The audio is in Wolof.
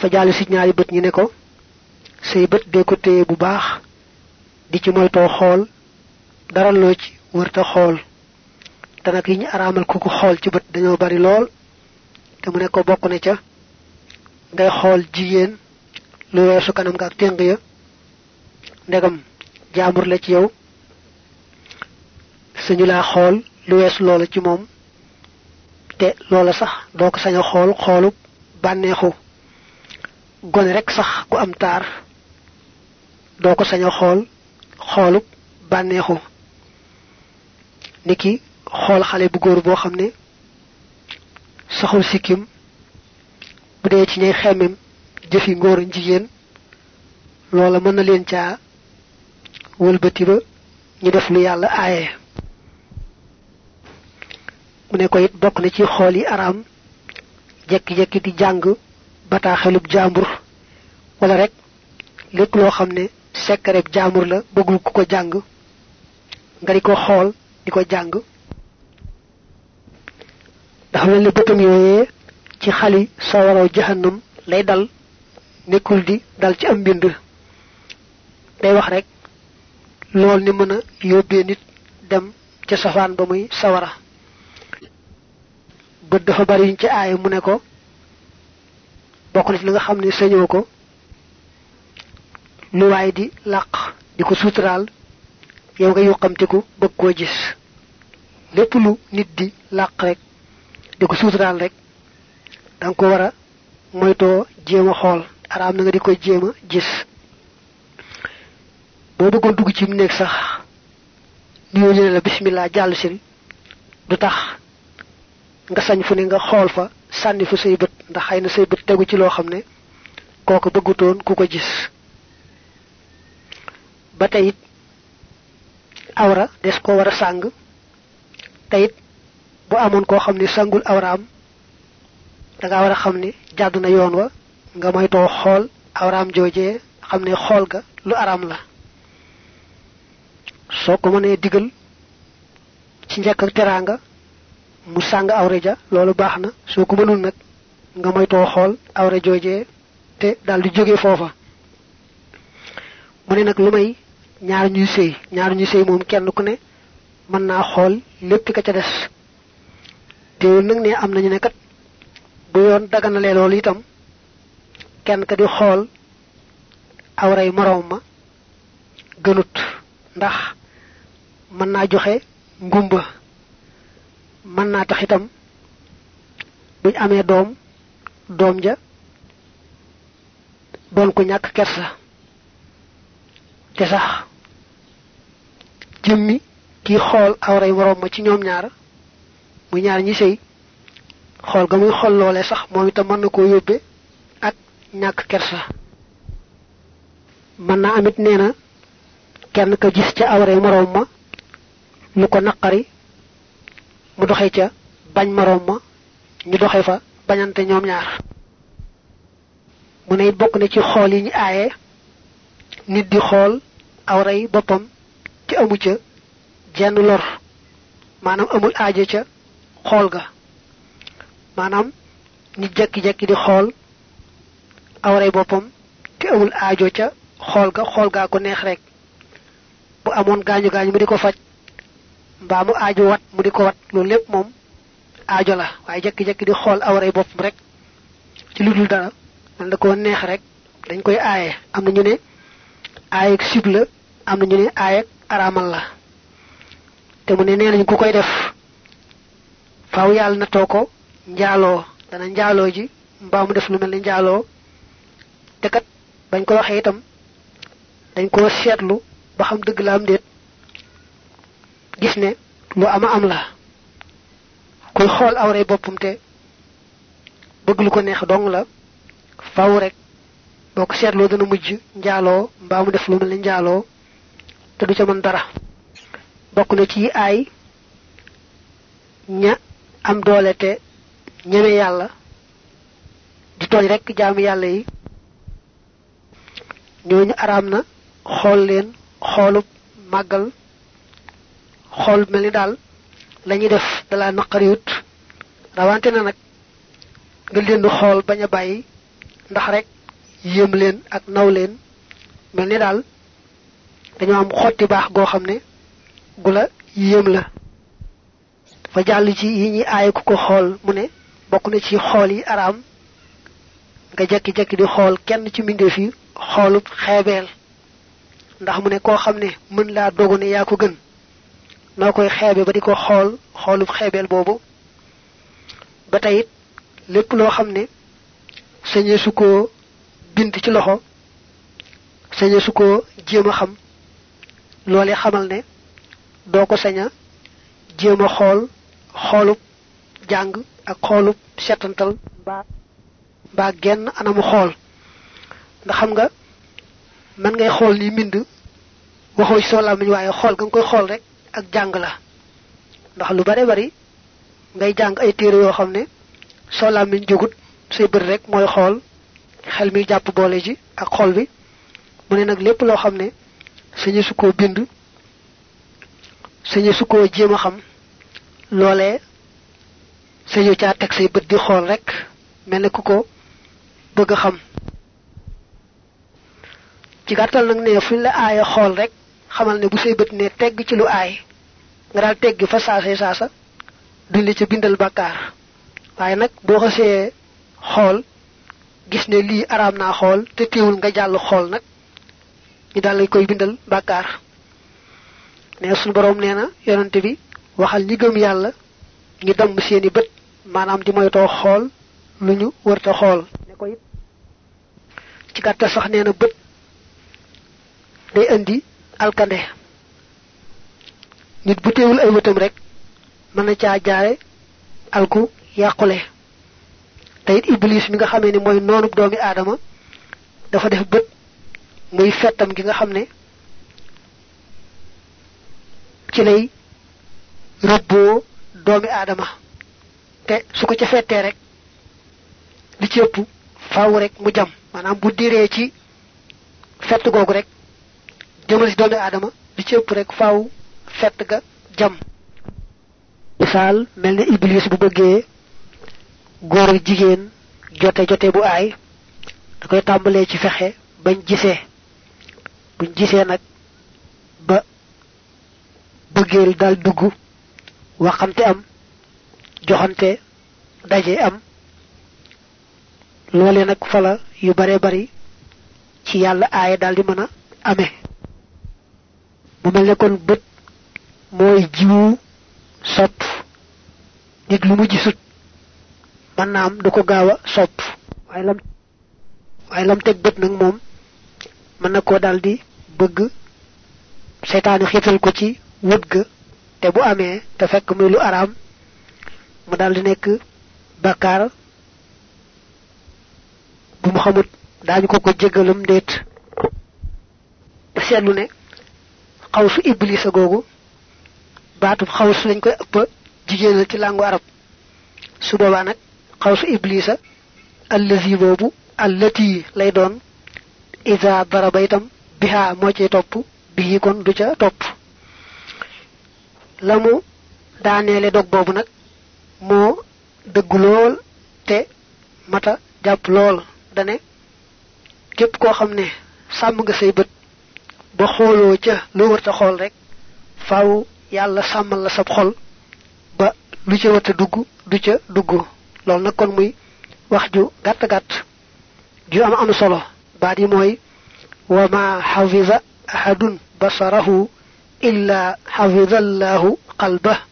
dafa jàll ci ñaari bët ñu ne ko say bët de ko téye bu baax di ci moytoo xool dara loo ci wërta xool te nag yi ñu araamal ku ko xool ci bët dañoo bari lool te mu ne ko bokk na ca ngay xool jigéen lu weesu kanam nga ak téng ya ndegam jaambur la ci yow sañu laa xool lu weesu loola ci moom te loola sax doo ko sañ a xool xoolub bànneexu gone rek sax ku am taar doo ko sañ a xool xoolub bànneexu niki xool xale bu góor boo xam ne saxul sikkim bu dee ci ñay xemmem jëfi ngóor jigéen loola mën na leen caa wëlbati ba ñu def lu yàlla aaye mu ne ko it bokk na ci xool yi araam jekki-jekki di jàng bataaxelub jaambur wala rek lépp loo xam ne sekkareb jaambur la bëggul ku ko jàng nga di ko xool di ko jàng dafa mel ni bëtam yooyee ci xali sawaraw jahannam lay dal nekkul di dal ci am mbind day wax rek lool ni mën a yóbbee nit dem ca safaan ba muy sawara bët dafa bari yuñ ci aaye mu ne ko bokk na ci li nga xam ne sañoo ko lu waay di làq di ko suturaal yow nga yuqamtiku bëgg koo gis lépp lu nit di làq rek di ko suturaal rek danga ko war a moytoo jéem a xool araam na nga di ko jéem a gis boo bëggoon dugg ci mu nekk sax nuyoo ñu ne la bismillah jàll si du tax nga sañ fu ne nga xool fa sànni fu say bët ndax xëy na say bët tegu ci loo xam ne kooku bëggutoon ku ko gis ba tey it awra des ko war a sàng te it bu amoon koo xam ne sangul awraam danga war a xam ne jàdd na yoon wa nga moytoo xool awraam joojee xam ne xool ga lu araam la soo ko mënee digal ci njëkk ak teraanga mu sàng awra ja loolu baax na soo ko mënul nag nga moytoo xool awra joojee te daal di jóge foofa mu ne nag lu may ñaar ñuy sëy moom kenn ku ne mën naa xool lépp ka ca des teewul nag ne am nañu ne kat bu yoon daganalee loolu itam kenn ka di xool awray moroom ma gënut ndax mën naa joxe ngumba mën naa tax itam buñ amee doom ja doon ko ñàkk kersa te sax jëmmi kii xool awray moroom ma ci ñoom ñaar muy ñaar ñi sëy xool ga muy xool loole sax moom itam mën na koo yóbbe ak ñàkk kersa mën naa amit nee na kenn ka gis ca awray moroom ma lu ko naqari mu doxe ca bañ moroom ma ñu doxe fa bañante ñoom ñaar mu ne bokk na ci xool yi ñu aaye nit di xool awray boppam ci amu ca jenn lor maanaam amul aajo ca xool ga maanaam nit jekki-jekki di xool awray boppam te amul aajo ca xool gaa ko neex rek bu amoon gaañu mu di ko faj mbaa mu aajo wat mu di ko wat loolu lépp moom aajo la waaye jekki-jekki di xool awray boppam rek ci lu dul dara man da ko neex rek dañ koy aaye am na ñu ne aaye ak sib la am na ñu ne aaye ak araamal la te mu ne nee nañ ku koy def faaw yàlla na too ko njaaloo dana njaaloo ji mbaa mu def lu mel ne njaaloo te kat bañ ko waxee itam dañ ko seetlu ba xam dëgg la am déet gis ne lu ama am la kuy xool awray boppam te bëgg lu ko neex dong la faaw rek boo ko seetloo dana mujj njaaloo mbaa mu def lu mel ne njaaloo te du ca mën dara bokk na ci ay ña am doole te ñeme yàlla di tooñ rek jaamu yàlla yi ñooñu araam na xool leen xoolub màggal xool mel ni daal lañuy def dalaa naqariwut rawante na nag nga leen di xool bañ a bàyyi ndax rek yéem leen ak naw leen mel ni daal dañoo am xotti baax goo xam ne gu la yéem la. fa jàll ci yi ñi aaye ku ko xool mu ne bokk na ci xool yi araam nga jekki-jekki di xool kenn ci mbindeef yi xoolub xeebeel ndax mu ne koo xam ne mën laa dogu ne yaa ko gën noo koy xeebe ba di ko xool xoolub xeebeel boobu. ba tey it lépp loo xam ne sañee su ko bind ci loxo sañee su ko jéem a xam loolee xamal ne doo ko sañ a jéem a xool xoolub jàng ak xoolub setantal mbaa genn anamu xool ndax xam nga man ngay xool ni mbind waxoo ci soo làmmiñ waaye xool nga koy xool rek ak jàng la ndax lu bare bari ngay jàng ay téere yoo xam ne soo làmmiñ jógut say bët rek mooy xool xel mi jàpp boole ji ak xool bi mu ne nag lépp loo xam ne sañu su koo bind sañu su koo jéem a xam loolee sañu caa teg say bët di xool rek mel ne ku ko bëgg a xam. ci gàttal nag ne fuñ la aaya xool rek xamal ne bu say bët ne tegg ci lu aay nga daal tegg fa saasa duñ la ca bindal bàkkaar waaye nag boo xasee xool gis ne lii araam naa xool te teewul nga jàll xool nag ñu daal lay koy bindal bàkkaar. ne suñu boroom nee na yonante bi waxal ñi gëm yàlla ngi damm seeni bët maanaam di moytoo xool lu ñu wërta xool. ne ko it ci gàttal sax nee na bët day indi alkande nit bu teewul ay bëtam rek mën na caa jaare alku yàqule te it iblis mi nga xamee ni mooy noonub doomi aadama dafa def bët muy fettam gi nga xam ne ci lay rëbboo doomi aadama te su ko ca fettee rek li ci ëpp faaw rek mu jam maanaam bu diree ci fett googu rek jëmal ci doomi aadama li ci ëpp rek faaw fett ga jam. misaal mel ne iblis bu bëggee góor ak jigéen jote bu aay da koy tàmbalee ci fexe buñ gisee nag ba bëggeel dal dugg waxante am joxante daje am loole nag fala yu bare bari ci yàlla aaya daal di mën a amee. mu mel ne kon bët mooy jiwu sopp nit lu mu gisut mën naa am du ko gaaw a sopp waaye lam teg bët nag moom mën na koo daldi bëgg seytaane xiital ko ci wët ga te bu amee te fekk muy lu araam mu daldi nekk bàkkaar bu mu xamut daañu ko jéggalam ndéet. seetlu ne xawsu iblis a googu baatub xawsu lañ koy ëpp jigéenal ci làngu arab su boobaa nag xawsu iblisa allazi boobu allati lay doon isa daraba itam bihaa moo cay topp bii kon du ca topp. la mu daaneele dog boobu nag moo dëggu lool te mata jàpp lool dane képp koo xam ne sàmm nga say bët ba xooloo ca lu warta xool rek faaw yàlla sàmmal la sab xol ba lu ca warta dugg du ca dugg. loolu nag kon muy wax ju gàtt ju am solo baat yi mooy wa ma xafisa ahadun basarahu illa xafisa allahu qalbah